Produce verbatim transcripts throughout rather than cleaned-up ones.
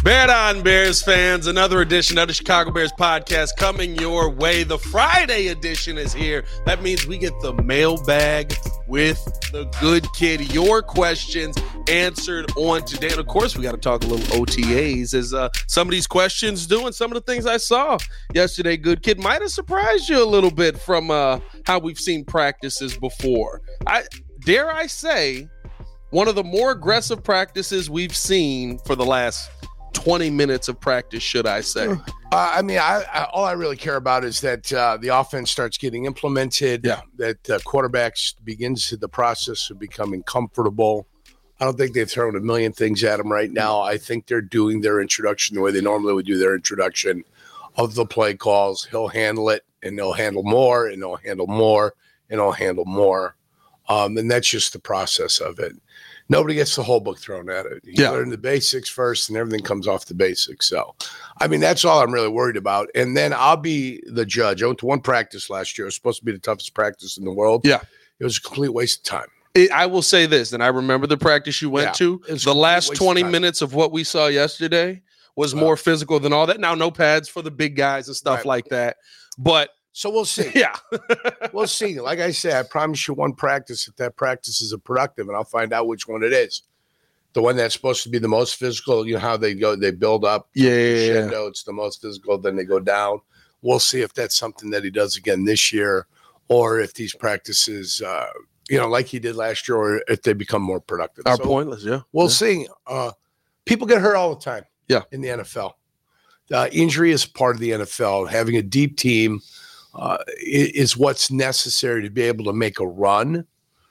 Bear on, Bears fans. Another edition of the Chicago Bears podcast coming your way. The Friday edition is here. That means we get the mailbag with the good kid. Your questions answered on today. And of course, we got to talk a little O T As as uh, some of these questions do, and some of the things I saw yesterday. Good kid might have surprised you a little bit from uh, how we've seen practices before. I dare I say, one of the more aggressive practices we've seen for the last twenty minutes of practice, should I say. Uh, I mean, I, I, all I really care about is that uh, the offense starts getting implemented, yeah. that uh, quarterbacks begins the process of becoming comfortable. I don't think they've thrown a million things at them right now. I think they're doing their introduction the way they normally would do their introduction of the play calls. He'll handle it, and they'll handle more, and they'll handle more, and they'll handle more. Um, and that's just the process of it. Nobody gets the whole book thrown at it. You yeah. learn the basics first, and everything comes off the basics. So, I mean, that's all I'm really worried about. And then I'll be the judge. I went to one practice last year. It was supposed to be the toughest practice in the world. Yeah. It was a complete waste of time. It, I will say this, and I remember the practice you went yeah, to. The last twenty minutes of what we saw yesterday was more uh, physical than all that. Now, no pads for the big guys and stuff right. like that. But so we'll see. Yeah. We'll see. Like I say, I promise you one practice if that practice is a productive, and I'll find out which one it is. The one that's supposed to be the most physical, you know how they go, they build up. Yeah, yeah, yeah. It's the most physical, then they go down. We'll see if that's something that he does again this year, or if these practices, uh, you know, like he did last year, or if they become more productive. Are so pointless, yeah. We'll yeah. see. Uh, people get hurt all the time. Yeah. In the N F L. Uh, injury is part of the N F L. Having a deep team uh, is what's necessary to be able to make a run.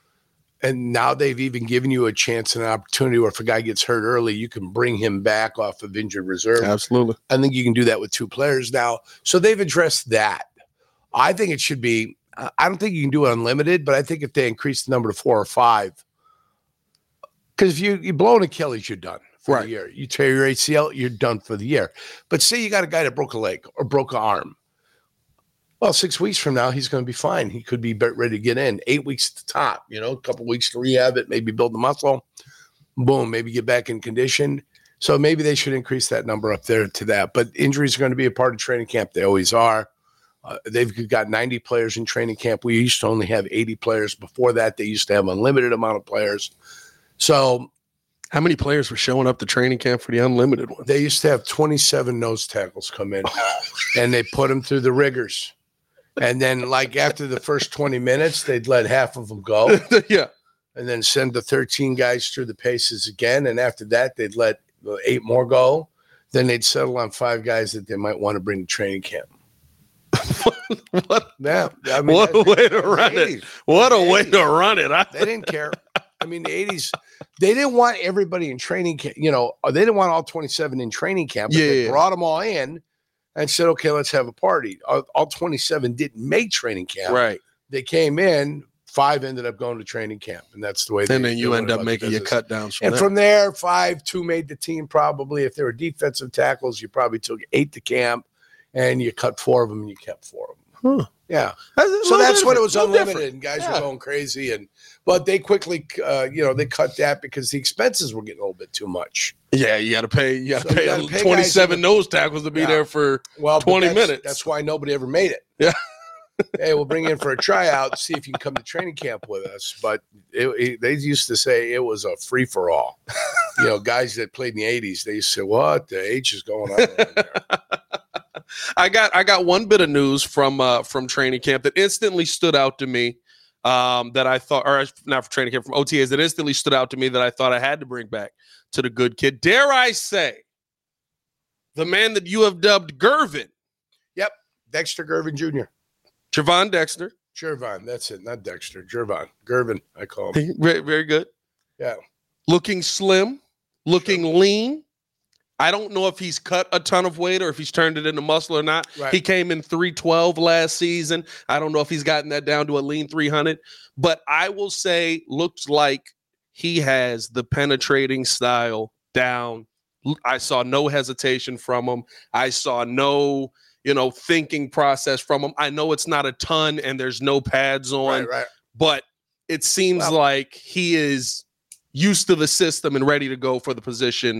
And now they've even given you a chance and an opportunity where if a guy gets hurt early, you can bring him back off of injured reserve. Absolutely. I think you can do that with two players now. So they've addressed that. I think it should be, I don't think you can do it unlimited, but I think if they increase the number to four or five, because if you, you blow an Achilles, you're done for right. the year. You tear your A C L, you're done for the year. But say you got a guy that broke a leg or broke an arm. Well, six weeks from now, he's going to be fine. He could be ready to get in. Eight weeks at the top, you know, a couple weeks to rehab it, maybe build the muscle. Boom, maybe get back in condition. So maybe they should increase that number up there to that. But injuries are going to be a part of training camp. They always are. Uh, they've got ninety players in training camp. We used to only have eighty players. Before that, they used to have unlimited amount of players. So how many players were showing up to training camp for the unlimited one? They used to have twenty-seven nose tackles come in, and they put them through the rigors. And then, like, after the first twenty minutes, they'd let half of them go. Yeah. And then send the thirteen guys through the paces again. And after that, they'd let eight more go. Then they'd settle on five guys that they might want to bring to training camp. what? Yeah. I mean, what a way to run it. What a way to run it. I- they didn't care. I mean, the eighties, they didn't want everybody in training camp. You know, they didn't want all twenty-seven in training camp. But yeah, they yeah. brought them all in. And said, okay, let's have a party. All, all twenty-seven didn't make training camp. Right. They came in, five ended up going to training camp. And that's the way they And then you end up making your cut downs. From and there. From there, five, two made the team probably. If they were defensive tackles, you probably took eight to camp and you cut four of them and you kept four of them. Huh. Yeah. That's so that's when it was unlimited different. And guys yeah. were going crazy. And But they quickly, uh, you know, they cut that because the expenses were getting a little bit too much. Yeah, you got to pay. You got to so pay, gotta pay twenty-seven nose tackles to be yeah. there for well, twenty that's, minutes. That's why nobody ever made it. Yeah. Hey, we'll bring you in for a tryout. See if you can come to training camp with us. But it, it, they used to say it was a free for all. You know, guys that played in the eighties, they used to say, "What the H is going on over there?" I got I got one bit of news from uh, from training camp that instantly stood out to me. Um, that I thought, or not for training camp, from O T As that instantly stood out to me that I thought I had to bring back to the good kid. Dare I say, the man that you have dubbed Gervin. Yep, Dexter Gervin Junior Gervon Dexter. Gervon, that's it, not Dexter. Gervon. Gervin, I call him. Very, very good. Yeah. Looking slim, looking sure. lean. I don't know if he's cut a ton of weight or if he's turned it into muscle or not. Right. He came in three twelve last season. I don't know if he's gotten that down to a lean three hundred. But I will say, looks like he has the penetrating style down. I saw no hesitation from him. I saw no, you know, thinking process from him. I know it's not a ton and there's no pads on, Right, right. but it seems well, like he is used to the system and ready to go for the position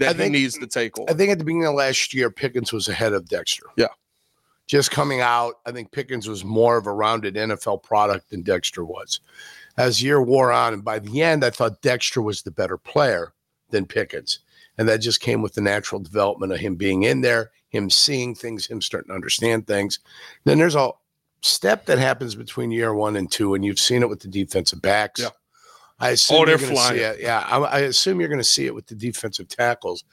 that think, he needs to take on. I think at the beginning of last year, Pickens was ahead of Dexter. Yeah. Just coming out, I think Pickens was more of a rounded N F L product than Dexter was. As the year wore on, and by the end, I thought Dexter was the better player than Pickens. And that just came with the natural development of him being in there, him seeing things, him starting to understand things. Then there's a step that happens between year one and two, and you've seen it with the defensive backs. Yeah. I assume oh, they're you're flying. See it. Yeah, I, I assume you're going to see it with the defensive tackles.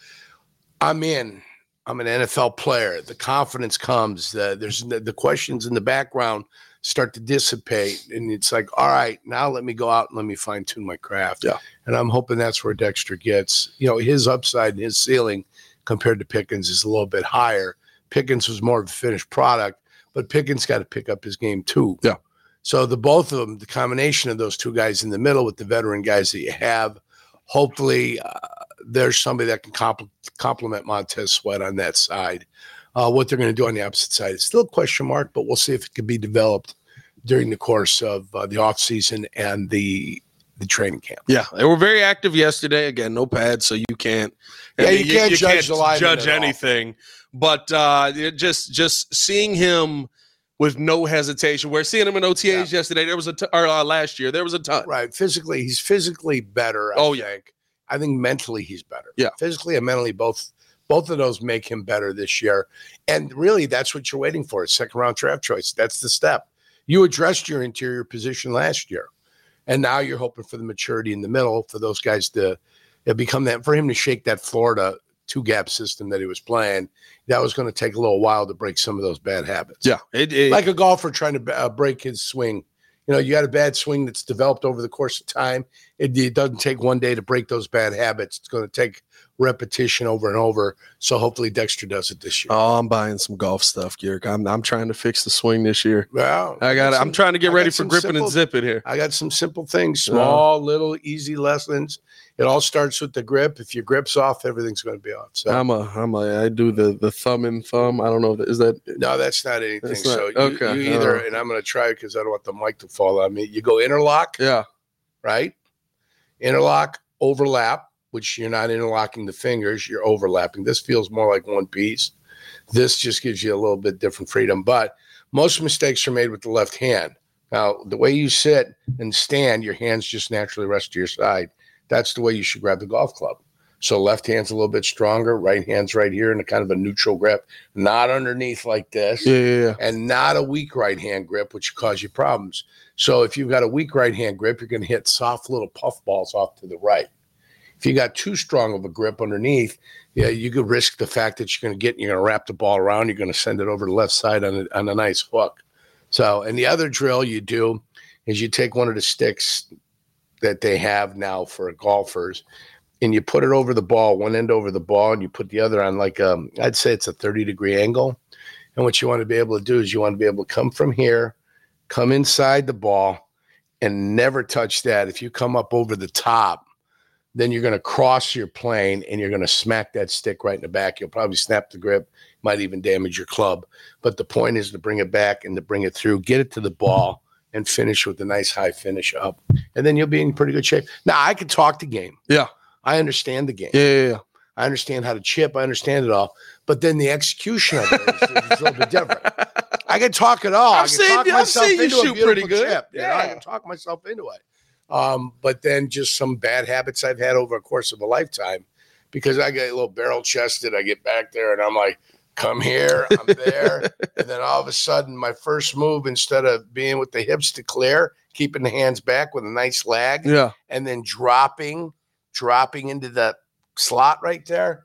I'm in. I'm an N F L player. The confidence comes. The, there's the, the questions in the background start to dissipate, and it's like, all right, now let me go out and let me fine tune my craft. Yeah. And I'm hoping that's where Dexter gets. You know, his upside and his ceiling compared to Pickens is a little bit higher. Pickens was more of a finished product, but Pickens got to pick up his game too. Yeah. So the both of them, the combination of those two guys in the middle with the veteran guys that you have, hopefully uh, there's somebody that can compl- complement Montez Sweat on that side. Uh, what they're going to do on the opposite side is still a question mark, but we'll see if it can be developed during the course of uh, the offseason and the the training camp. Yeah, they were very active yesterday. Again, no pads, so you can't. Yeah, I mean, you can't you, judge can't the lineman judge at all. anything. But uh, it just just seeing him with no hesitation. We're seeing him in O T As yeah. yesterday. There was a t- or uh, last year. There was a ton. Right, physically, he's physically better. I oh think. yeah, I think mentally he's better. Yeah, physically and mentally both. Both of those make him better this year. And really, that's what you're waiting for, a second-round draft choice. That's the step. You addressed your interior position last year, and now you're hoping for the maturity in the middle for those guys to become that, for him to shake that Florida two-gap system that he was playing. That was going to take a little while to break some of those bad habits. Yeah. It, it, like a golfer trying to uh, break his swing. You know, you got a bad swing that's developed over the course of time. It, it doesn't take one day to break those bad habits. It's going to take repetition over and over. So hopefully Dexter does it this year. Oh, I'm buying some golf stuff, Garrick. I'm I'm trying to fix the swing this year. Well, I got. I'm trying to get I ready for gripping simple, and zip it here. I got some simple things, small, uh, little, easy lessons. It all starts with the grip. If your grip's off, everything's going to be off. So I'm a. I'm a. I do the the thumb and thumb. I don't know. Is that? No, that's not anything. That's so not, you, okay. you either, uh, and I'm going to try because I don't want the mic to fall on me. You go interlock. Yeah. Right. Interlock, overlap. Which you're not interlocking the fingers, you're overlapping. This feels more like one piece. This just gives you a little bit different freedom. But most mistakes are made with the left hand. Now, the way you sit and stand, your hands just naturally rest to your side. That's the way you should grab the golf club. So left hand's a little bit stronger, right hand's right here in a kind of a neutral grip, not underneath like this, yeah, yeah, yeah. and not a weak right hand grip, which cause you problems. So if you've got a weak right hand grip, you're going to hit soft little puff balls off to the right. If you got too strong of a grip underneath, yeah, you could risk the fact that you're going to get, you're going to wrap the ball around, you're going to send it over the left side on a, on a nice hook. So, and the other drill you do is you take one of the sticks that they have now for golfers, and you put it over the ball, one end over the ball, and you put the other on like, um, I'd say it's a thirty degree angle. And what you want to be able to do is you want to be able to come from here, come inside the ball, and never touch that. If you come up over the top, then you're going to cross your plane and you're going to smack that stick right in the back. You'll probably snap the grip, might even damage your club. But the point is to bring it back and to bring it through, get it to the ball, and finish with a nice high finish up. And then you'll be in pretty good shape. Now, I can talk the game. Yeah. I understand the game. Yeah, yeah, yeah. I understand how to chip. I understand it all. But then the execution of it is, is a little bit different. I can talk it all. I've I can seen, talk I've myself seen you into shoot a pretty beautiful good. chip. Yeah. You know, I can talk myself into it. Um, but then just some bad habits I've had over a course of a lifetime, because I get a little barrel chested. I get back there and I'm like, come here, I'm there. And then all of a sudden my first move, instead of being with the hips to clear, keeping the hands back with a nice lag, yeah, and then dropping, dropping into the slot right there.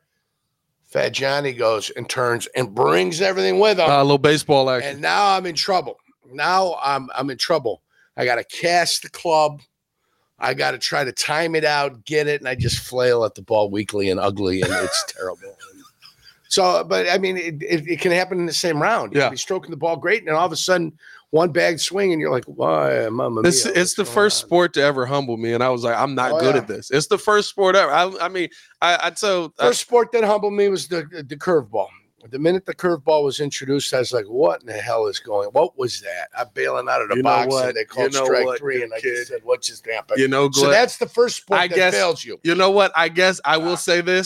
Fat Johnny goes and turns and brings everything with him. A uh, little baseball action. And now I'm in trouble. Now I'm I'm in trouble. I got to cast the club. I got to try to time it out, get it, and I just flail at the ball weakly and ugly, and it's terrible. So, but I mean, it, it, it can happen in the same round. You yeah. can be stroking the ball great, and then all of a sudden, one bag swing, and you're like, "Why, mama mia?" It's, it's the first on? sport to ever humble me, and I was like, "I'm not oh, good yeah. at this." It's the first sport ever. I, I mean, I, I so first I, sport that humbled me was the the curveball. The minute the curveball was introduced, I was like, "What in the hell is going? What was that?" I'm bailing out of the you box, and they called you know strike what, three, and I kid. just said, "What just happened?" You know, so that's the first sport I that guess, fails you. You know what? I guess I will uh, say this: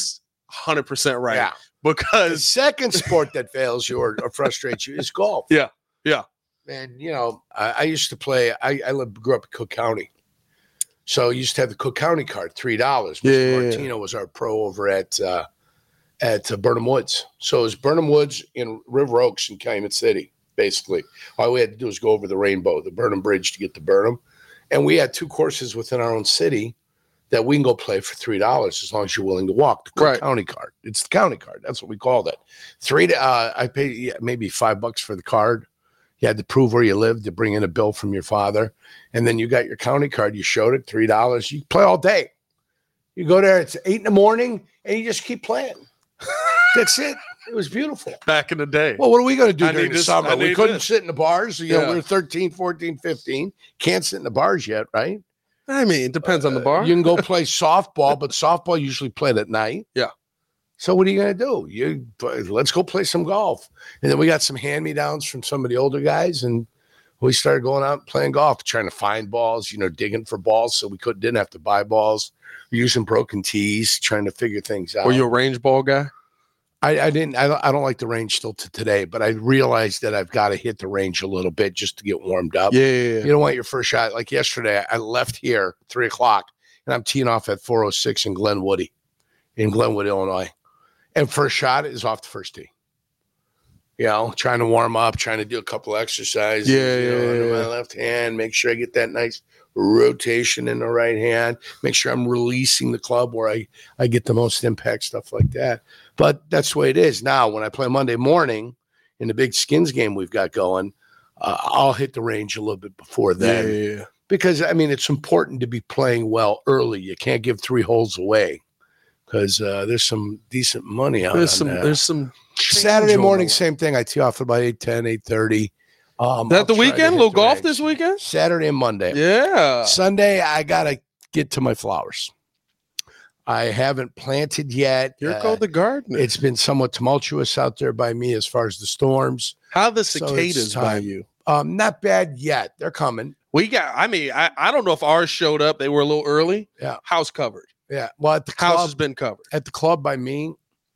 hundred percent right. Yeah. Because the second sport that fails you or, or frustrates you is golf. Yeah. Yeah. And, you know, I, I used to play, I, I lived, grew up in Cook County. So I used to have the Cook County card, three dollars. Yeah, Mister yeah, yeah. Martino was our pro over at uh, at uh, Burnham Woods. So it was Burnham Woods in River Oaks in Calumet City, basically. All we had to do was go over the rainbow, the Burnham Bridge to get to Burnham. And we had two courses within our own city that we can go play for three dollars as long as you're willing to walk. The Cook Right. County card. It's the county card. That's what we called it. Three. Uh, I paid yeah, maybe five bucks for the card. You had to prove where you lived, to bring in a bill from your father. And then you got your county card. You showed it, three dollars. You play all day. You go there, it's eight in the morning, and you just keep playing. That's it. It was beautiful. Back in the day. Well, what are we going to do I during need the this- summer? I We need couldn't this. sit in the bars. You know, Yeah. we we're thirteen, fourteen, fifteen. Can't sit in the bars yet, right? I mean, it depends on the bar. You can go play softball, but softball usually played at night. Yeah. So what are you going to do? You let's go play some golf. And then we got some hand-me-downs from some of the older guys, and we started going out and playing golf, trying to find balls, you know, digging for balls so we could didn't have to buy balls. We're using broken tees, trying to figure things out. Were you a range ball guy? I, I didn't. I don't, I don't like the range still to today, but I realized that I've got to hit the range a little bit just to get warmed up. Yeah, yeah, yeah. You don't want your first shot. Like yesterday, I left here three o'clock, and I'm teeing off at four oh six in Glenwood, in Glenwood, Illinois. And first shot is off the first tee. You know, trying to warm up, trying to do a couple exercises. Yeah, you know, yeah, under yeah. my left hand, make sure I get that nice rotation in the right hand. Make sure I'm releasing the club where I, I get the most impact, stuff like that. But that's the way it is now. When I play Monday morning in the big Skins game we've got going, uh, I'll hit the range a little bit before Yeah, then. yeah, yeah. Because, I mean, it's important to be playing well early. You can't give three holes away because uh, there's some decent money out There's on some. that. There's some. change Saturday on the morning, line. same thing. I tee off about eight ten, eight thirty. Um, Is that I'll the try to weekend? A hit little the golf range. this weekend? Saturday and Monday. Yeah. Sunday, I got to get to my flowers. I haven't planted yet. You're Uh, called the gardener. It's been somewhat tumultuous out there by me as far as the storms. How the so it's cicadas by time. you? Um, not bad yet. They're coming. We got. I mean, I, I don't know if ours showed up. They were a little early. Yeah. House covered. Yeah. Well, at the House club, has been covered. at the club by me,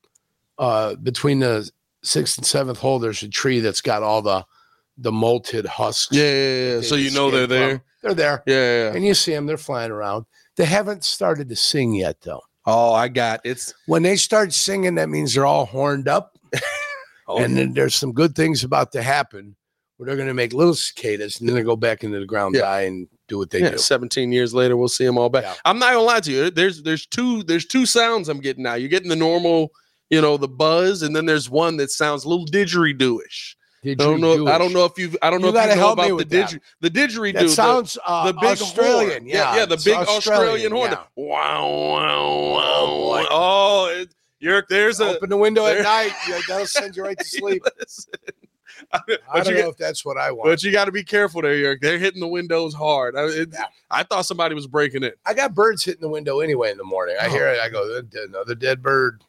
uh, between the sixth and seventh hole, there's a tree that's got all the the molted husks. Yeah, yeah, yeah. They So you know escaped they're there. from. They're there. Yeah, yeah, yeah. And you see them, they're flying around. They haven't started to sing yet, though. Oh, I got it's. When they start singing, that means they're all horned up. Oh, and then there's some good things about to happen where they're going to make little cicadas and then they go back into the ground, Yeah. die, and do what they yeah, do. seventeen years later, we'll see them all back. Yeah. I'm not gonna lie to you. There's there's two there's two sounds I'm getting now. You're getting the normal, you know, the buzz, and then there's one that sounds a little didgeridoo-ish. I don't know. I don't know if you. I don't You know if gotta you know help me about the with that. didger, the didgeridoo. That the- sounds uh, the big Australian. horn. Yeah, yeah, the it's big Australian, horn. yeah. Wow, wow, wow. Oh, boy. Oh, it, you're there's a. Open the window there- at night. Yeah, that'll send you right to sleep. Listen. I but don't you, know if that's what I want. but you got to be careful there, Yerk. They're hitting the windows hard. I, it, Yeah. I thought somebody was breaking it. I got birds hitting the window anyway in the morning. I hear Oh. it. I go, "There's another dead bird.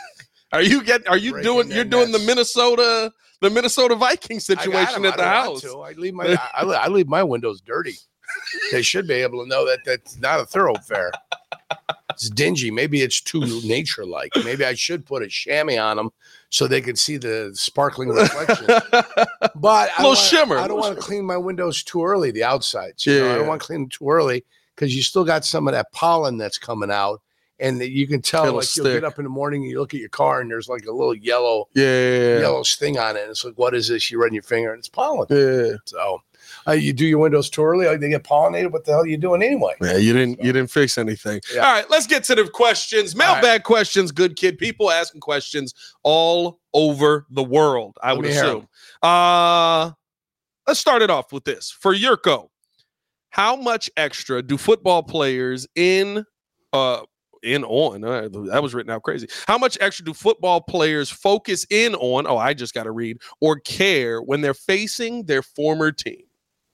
Are you getting? Are you Breaking doing? their You're doing the nets. Minnesota, the Minnesota Vikings I got situation 'em. at the I don't want house. to. I leave my I, I leave my windows dirty. They should be able to know that that's not a thoroughfare. It's dingy. Maybe it's too nature-like. Maybe I should put a chamois on them so they can see the sparkling reflection. But I Little don't shimmer. wanna, I don't Little want to clean my windows too early, the outsides. You know, I Yeah. don't want to clean them too early because you still got some of that pollen that's coming out. And that you can tell, It'll like you'll stick. get up in the morning and you look at your car and there's like a little yellow, yeah, yellow sting on it. And it's like, what is this? You run your finger and it's pollen. yeah. So uh, you do your windows too early, like they get pollinated. What the hell are you doing anyway? Yeah, you didn't you didn't fix anything. Yeah. All right, let's get to the questions. Mailbag questions, good kid. People asking questions all over the world, I Let would me hear 'em. assume. Uh let's start it off with this. For Yurko, how much extra do football players in uh in on uh, that was written out crazy. How much extra do football players focus in on? Oh, I just got to read or care when they're facing their former team.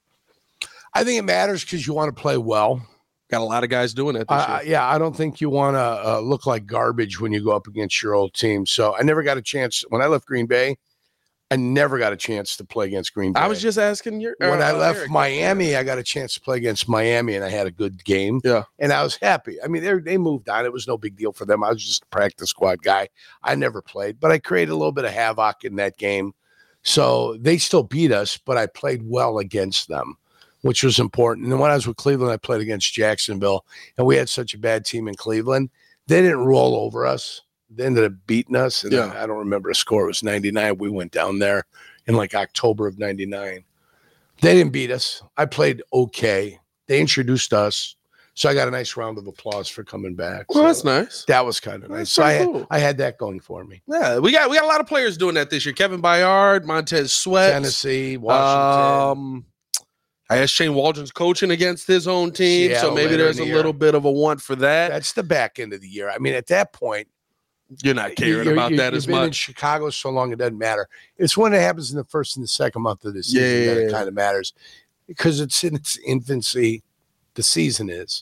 I think it matters because you want to play well. Got a lot of guys doing that this Uh, year. yeah, I don't think you want to uh, look like garbage when you go up against your old team. So I never got a chance when I left Green Bay. I never got a chance to play against Green Bay. I was just asking your when uh, I left Eric. Miami, I got a chance to play against Miami, and I had a good game. Yeah, and I was happy. I mean, they they moved on. It was no big deal for them. I was just a practice squad guy. I never played, but I created a little bit of havoc in that game. So they still beat us, but I played well against them, which was important. And then when I was with Cleveland, I played against Jacksonville, and we had such a bad team in Cleveland. They didn't roll over us. They ended up beating us, and yeah. I, I don't remember a score. It was ninety-nine. We went down there in like October of ninety-nine. They didn't beat us. I played okay. They introduced us, so I got a nice round of applause for coming back. Well, so that's nice. That was kind of nice. That's So I had, cool. I had that going for me. Yeah, we got we got a lot of players doing that this year. Kevin Byard, Montez Sweat, Tennessee, Washington. Um, I asked Shane Waldron's coaching against his own team, Seattle so maybe later there's in a the little year. bit of a want for that. That's the back end of the year. I mean, at that point, You're not caring you're- about you're- that you've as been in much. Chicago so long, it doesn't matter. It's when it happens in the first and the second month of the season Yeah, that yeah, it yeah. kind of matters, because it's in its infancy. The season is,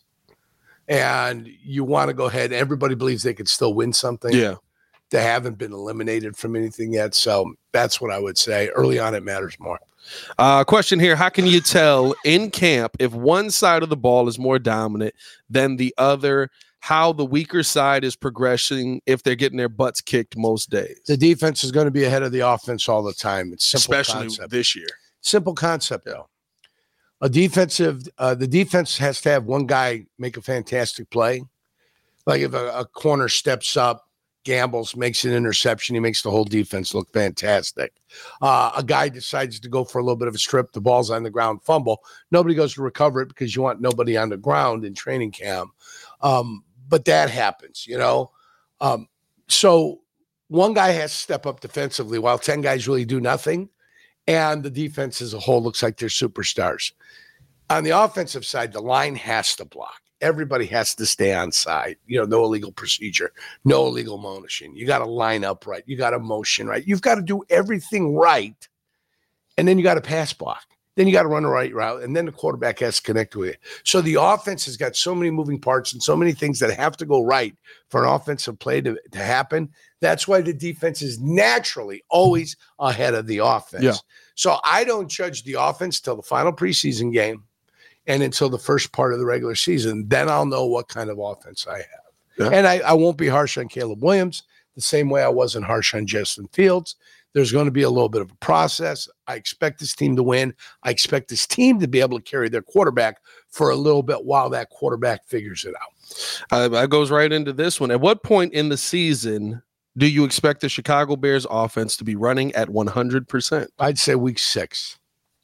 and you want to go ahead. Everybody believes they could still win something. Yeah. They haven't been eliminated from anything yet, so that's what I would say. Early on, it matters more. Uh, question here: how can you tell in camp if one side of the ball is more dominant than the other? How the weaker side is progressing if they're getting their butts kicked most days, The defense is going to be ahead of the offense all the time. It's simple especially concept. this year. Simple concept, though. A defensive, uh, the defense has to have one guy make a fantastic play. Like if a, a corner steps up, gambles, makes an interception, he makes the whole defense look fantastic. Uh, a guy decides to go for a little bit of a strip, the ball's on the ground, fumble. Nobody goes to recover it because you want nobody on the ground in training camp. Um, but that happens, you know. Um, so one guy has to step up defensively while ten guys really do nothing. And the defense as a whole looks like they're superstars. On the offensive side, the line has to block. Everybody has to stay on side. You know, no illegal procedure, no illegal motion. You got to line up right. You got to motion right. You've got to do everything right. And then you got to pass block. Then you got to run the right route. And then the quarterback has to connect with it. So the offense has got so many moving parts and so many things that have to go right for an offensive play to, to happen. That's why the defense is naturally always ahead of the offense. Yeah. So I don't judge the offense till the final preseason game and until the first part of the regular season. Then I'll know what kind of offense I have. Yeah. And I, I won't be harsh on Caleb Williams the same way I wasn't harsh on Justin Fields. There's going to be a little bit of a process. I expect this team to win. I expect this team to be able to carry their quarterback for a little bit while that quarterback figures it out. Uh, that goes right into this one. At what point in the season do you expect the Chicago Bears offense to be running at one hundred percent? I'd say week six.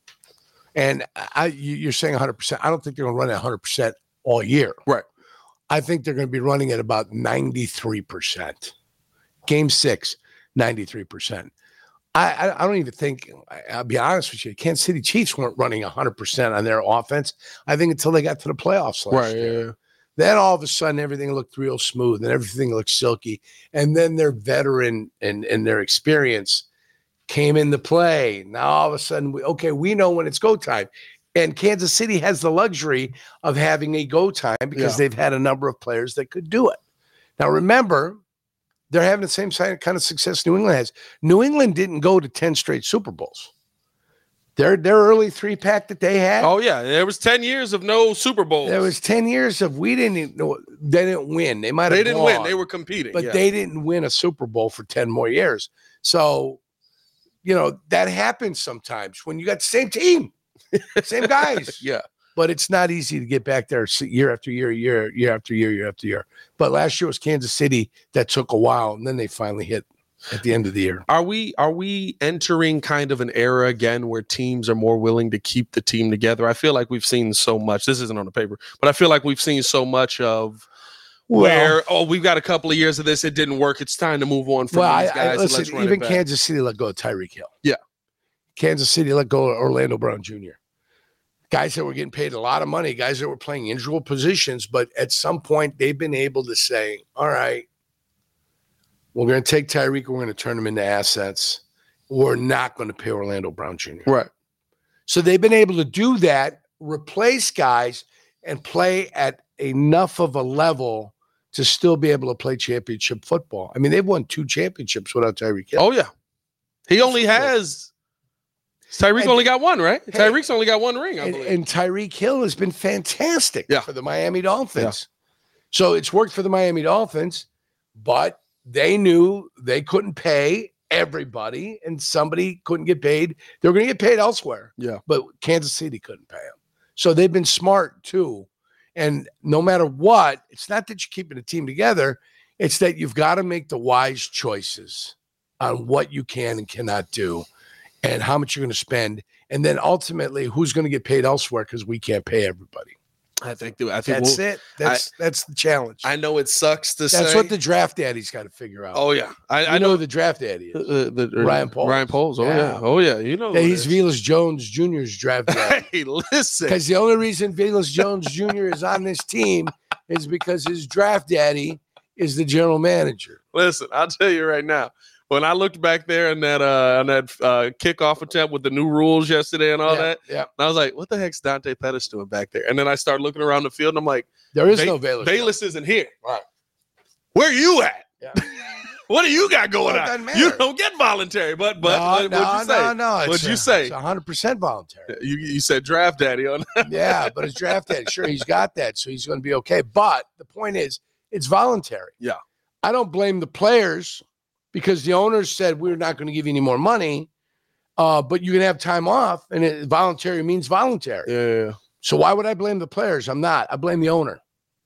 And I, you- you're saying one hundred percent. I don't think they're going to run at one hundred percent all year. Right. I think they're going to be running at about ninety-three percent. Game six, ninety-three percent. I, I, I don't even think, I'll be honest with you, Kansas City Chiefs weren't running one hundred percent on their offense, I think, until they got to the playoffs last Right. year. Yeah. Then all of a sudden, everything looked real smooth and everything looked silky. And then their veteran and, and their experience came into play. Now, all of a sudden, we, okay, we know when it's go time. And Kansas City has the luxury of having a go time because Yeah. they've had a number of players that could do it. Now, remember, they're having the same kind of success New England has. New England didn't go to ten straight Super Bowls. Their, their early three-pack that they had, Oh, yeah. There was ten years of no Super Bowls. there was ten years of we didn't even know, they didn't win. They might have They didn't win. gone, They were competing. but yeah. they didn't win a Super Bowl for ten more years. So, you know, that happens sometimes when you got the same team, same guys. yeah. But it's not easy to get back there year after year, year, year after year, year after year. But last year was Kansas City. That took a while, and then they finally hit at the end of the year. Are we are we entering kind of an era again where teams are more willing to keep the team together? I feel like we've seen so much. This isn't on the paper, but I feel like we've seen so much of where, oh, we've got a couple of years of this. It didn't work. It's time to move on from well, these I, guys. I, and listen, let's run even it back. Kansas City let go of Tyreek Hill. Yeah. Kansas City let go of Orlando Brown Junior Guys that were getting paid a lot of money, guys that were playing integral positions, but at some point they've been able to say, all right, we're going to take Tyreek, we're going to turn him into assets. We're not going to pay Orlando Brown Junior Right. So they've been able to do that, replace guys, and play at enough of a level to still be able to play championship football. I mean, they've won two championships without Tyreek Hill. Oh, yeah. He only has Tyreek And- only got one, right? Hey, Tyreek's only got one ring, I And, believe. and Tyreek Hill has been fantastic Yeah. for the Miami Dolphins. So it's worked for the Miami Dolphins, but they knew they couldn't pay everybody and somebody couldn't get paid. They were going to get paid elsewhere. Yeah. But Kansas City couldn't pay them. So they've been smart too. And no matter what, it's not that you're keeping a team together. It's that you've got to make the wise choices on what you can and cannot do and how much you're going to spend. And then ultimately, who's going to get paid elsewhere because we can't pay everybody. I think I think That's we'll, it. That's that's the challenge. I know it sucks to that's say. what the draft daddy's got to figure out. Oh yeah, I, I I know know who the draft daddy is. uh, the, uh, Ryan Poles. Ryan Poles. Oh yeah. Yeah. Oh yeah. You know. Yeah, who it he's is. Velas Jones Junior's draft daddy. Hey, listen. Because the only reason Velas Jones Junior is on this team is because his draft daddy is the general manager. Listen, I'll tell you right now. When I looked back there in that uh on that uh, kickoff attempt with the new rules yesterday and all yeah, that, yeah. I was like, "What the heck's Dante Pettis doing back there?" And then I started looking around the field, and I'm like, There is Va- no Velas. "Bayless isn't here. Right. Where you at? Yeah. What do you got going Well, it on? doesn't matter. You don't get voluntary, but but no, what, no, what'd you say? no, no. It's What'd you a- say? It's one hundred percent voluntary. You you said draft daddy on. Yeah, but his draft daddy, sure, he's got that, so he's going to be okay. But the point is, it's voluntary. Yeah. I don't blame the players because the owners said we're not going to give you any more money, uh, but you can have time off, and it, voluntary means voluntary. Yeah. So why would I blame the players? I'm not. I blame the owner.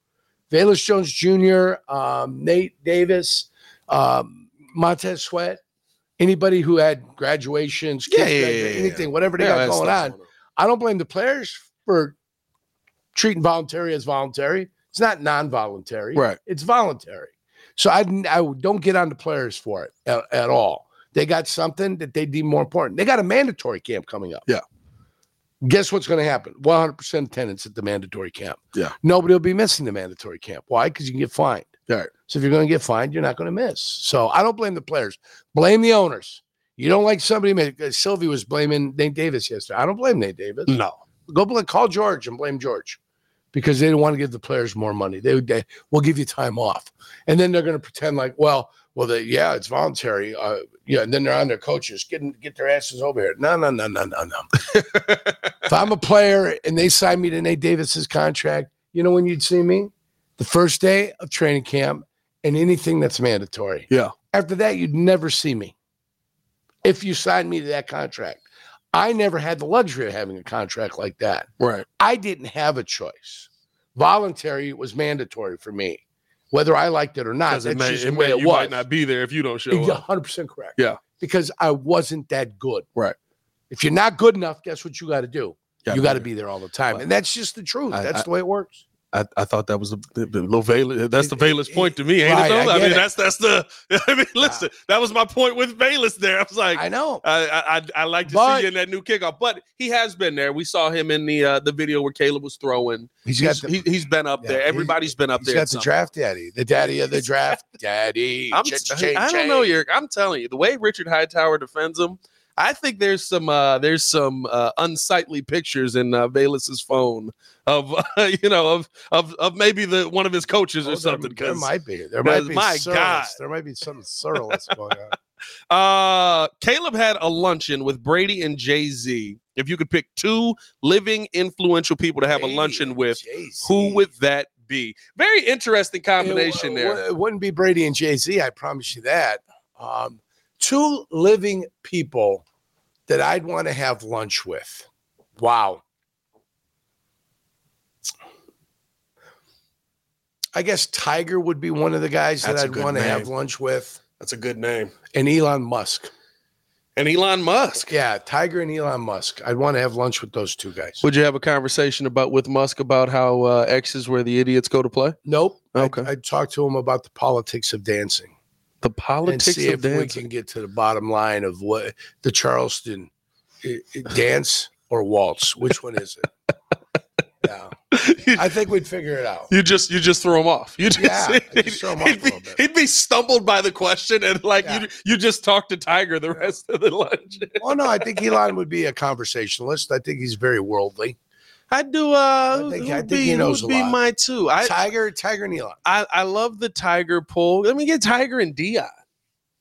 Velus Jones Junior, um, Nate Davis, um, Montez Sweat, anybody who had graduations, Yeah, kids yeah, graduate, yeah, yeah. anything, whatever they Yeah, got that's going stuff on. going on. I don't blame the players for treating voluntary as voluntary. It's not non-voluntary. Right. It's voluntary. So I, I don't get on the players for it at, at all. They got something that they deem more important. They got a mandatory camp coming up. Yeah. Guess what's going to happen? one hundred percent attendance at the mandatory camp. Yeah. Nobody will be missing the mandatory camp. Why? Because you can get fined. Right. So if you're going to get fined, you're not going to miss. So I don't blame the players. Blame the owners. You don't like somebody. uh, Sylvie was blaming Nate Davis yesterday. I don't blame Nate Davis. No. Go blame, call George and blame George because they didn't want to give the players more money. They would, they, we'll give you time off. And then they're going to pretend like, well, well, they, yeah, it's voluntary. Uh, yeah. And then they're on their coaches, get, get their asses over here. No, no, no, no, no, no. If I'm a player and they sign me to Nate Davis's contract, you know when you'd see me? The first day of training camp and anything that's mandatory. Yeah. After that, you'd never see me if you signed me to that contract. I never had the luxury of having a contract like that. Right. I didn't have a choice. Voluntary was mandatory for me, whether I liked it or not. Because That's it may, just it the way may, it you was. might not be there if you don't show You're up. one hundred percent correct. Yeah. Because I wasn't that good. Right. If you're not good enough, guess what you got to do? Gotta you be got to there. be there all the time. Well, And that's just the truth. I- that's I- the way it works. I, I thought that was a, a little Bayless. That's the Bayless point to me, ain't Right, it? Though? I I, get mean, it. that's that's the. I mean, listen, that was my point with Bayless. There, I was like, I know. I I, I, I like to But- see you in that new kickoff, but he has been there. We saw him in the uh, the video where Caleb was throwing. He's got He's, the, he, he's been up yeah, there. he's- Everybody's been up he's there. got at the some draft daddy, the daddy of the draft daddy. I'm, Cha-cha-ching, I don't know, ching. Yerk. I'm telling you, the way Richard Hightower defends him, I think there's some uh, there's some uh, unsightly pictures in uh, Bayless's phone of uh, you know of of of maybe the one of his coaches Oh, or there- something. There, 'cause, might be. There because might be. my surrealist. God. There might be something surrealist going on. uh, Caleb had a luncheon with Brady and Jay-Z. If you could pick two living influential people to have a luncheon with, who would that be? Very interesting combination it, there. It wouldn't be Brady and Jay-Z, I promise you that. Um, two living people that I'd want to have lunch with. Wow. I guess Tiger would be one of the guys That's a that I'd good want to have name. lunch with. That's a good name. And Elon Musk. And Elon Musk. Yeah, Tiger and Elon Musk. I'd want to have lunch with those two guys. Would you have a conversation about with Musk about how uh, X is where the idiots go to play? Nope. Okay. I'd, I'd talk to him about the politics of dancing. The And politics see of if we dancing. can get to the bottom line of what the Charleston i- i- dance or waltz. Which one is it? Yeah, I think we'd figure it out. You just you just throw him off. You just, Yeah, I he'd, just throw him off he'd a be, little bit. he'd be stumbled by the question and like Yeah. you you just talk to Tiger the rest of the lunch. Oh no, I think Elon would be a conversationalist. I think he's very worldly. I do. Uh, I think- who I would think he be, who knows would a be lot. my two. I, Tiger, Tiger and Elon. I I love the Tiger pull. Let me get Tiger and Dion.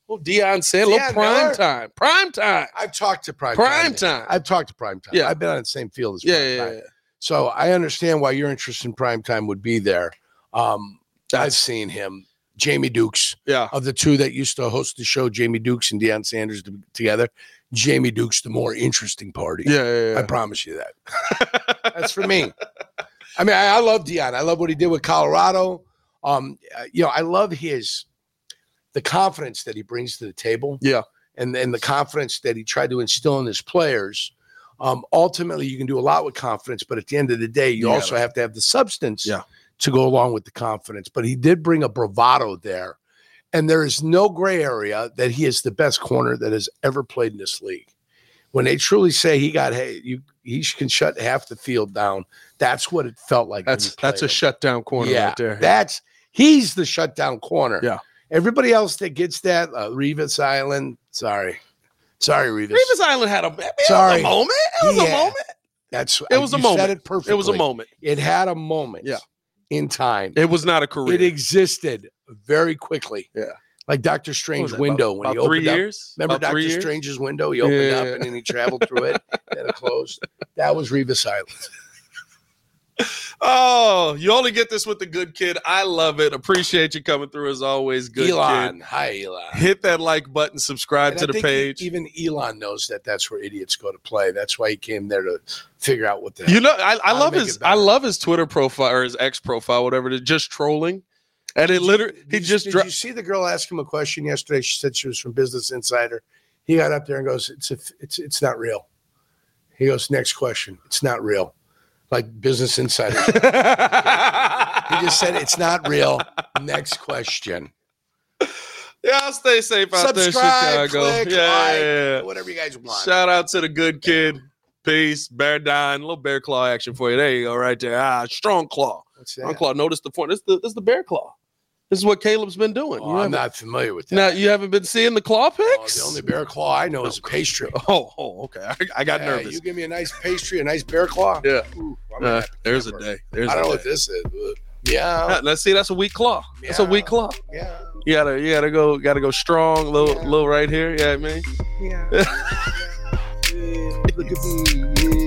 Oh, Deion Sanders, little Deion prime Miller? time, prime time, I've talked to prime, prime time. I've talked to prime time. Yeah. I've been on the same field as Yeah, prime yeah, time. yeah. So I understand why your interest in prime time would be there. Um, I've That's- seen him. Jamie Dukes, Yeah, of the two that used to host the show, Jamie Dukes and Deion Sanders to- together. Jamie Dukes, the more interesting party. yeah, yeah. yeah. I promise you that. That's for me. I mean, I, I love Deion. I love what he did with Colorado. Um, uh, you know, I love his the confidence that he brings to the table. Yeah. and and the confidence that he tried to instill in his players. Um, ultimately, you can do a lot with confidence, but at the end of the day, you Yeah. also have to have the substance Yeah. to go along with the confidence. But he did bring a bravado there, and there is no gray area that he is the best corner that has ever played in this league. When they truly say he got, hey, you he can shut half the field down. That's what it felt like. when That's you that's a played him. shutdown corner yeah, right there. That's he's the shutdown corner. Yeah. Everybody else that gets that, uh, Revis Island. Sorry, sorry, Revis. Revis Island had a, it Sorry. was a moment. It was Yeah. a moment. That's It was a you moment. Said it perfectly. It was a moment. It had a moment. Yeah. In time. It was not a career. It existed very quickly. Yeah. Like Doctor What was Strange's that, window about, when he about three opened up. years. Remember About three Doctor years? Strange's window? He opened Yeah. up and then he traveled through it and it closed. That was Revis Island. Oh, you only get this with the good kid. I love it. Appreciate you coming through as always. Good Elon. kid. Hi, Elon. Hit that like button. Subscribe And to I the think page. Even Elon knows that that's where idiots go to play. That's why he came there to figure out what the You know, I, I How to love make his it I better. love his Twitter profile or his X profile, whatever it is, just trolling. And it literally he Did you- just did dro- you see the girl ask him a question yesterday? She said she was from Business Insider. He got up there and goes, "It's a, it's it's not real." He goes, "Next question. It's not real." Like Business Insider. He just said, "It's not real." Next question. Yeah, I'll stay safe out there in Subscribe, Chicago. click, yeah, like, yeah, yeah. whatever you guys want. Shout out to the good kid. Peace. Bear down. A little bear claw action for you. There you go, right there. Ah, strong claw. What's Strong that? claw. Notice the point. This is the, this is the bear claw. This is what Caleb's been doing. Oh, You I'm haven't- not familiar with that. now, you haven't been seeing the claw Oh, pics? the only bear claw I know is a pastry. Oh, oh, okay. I, I got Yeah, nervous. You give me a nice pastry, a nice bear claw. Yeah. Ooh, I'm a Uh, happy there's a camper. day. There's I don't a know day. what this is. but Yeah. Yeah, let's see. That's a weak claw. That's a weak Yeah. claw. Yeah. You gotta, you gotta go, gotta go strong. Little, Yeah. little right here. Yeah, man. Yeah. Yeah. Look at me. Yeah.